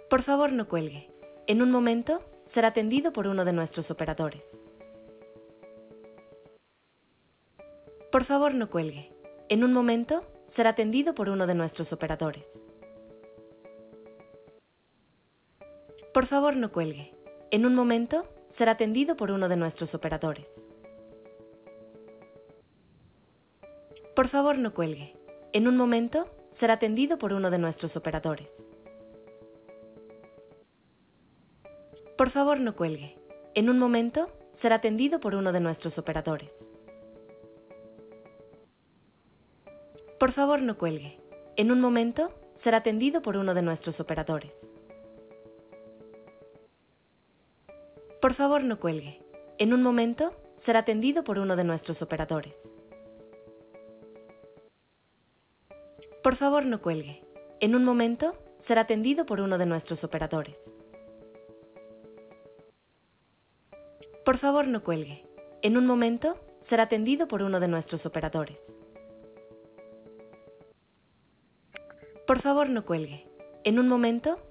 Por favor, no cuelgue. En un momento, será atendido por uno de nuestros operadores. Por favor, no cuelgue. En un momento, será atendido por uno de nuestros operadores. Por favor, no cuelgue. En un momento, será atendido por uno de nuestros operadores. Por favor, no cuelgue. En un momento, será atendido por uno de nuestros operadores. Por favor, no cuelgue. En un momento, será atendido por uno de nuestros operadores. Por favor, no cuelgue. En un momento, será atendido por uno de nuestros operadores. Por favor, no cuelgue. En un momento, será atendido por uno de nuestros operadores. Por favor, no cuelgue. En un momento, será atendido por uno de nuestros operadores. Por favor, no cuelgue. En un momento, será atendido por uno de nuestros operadores. Por favor, no cuelgue. En un momento,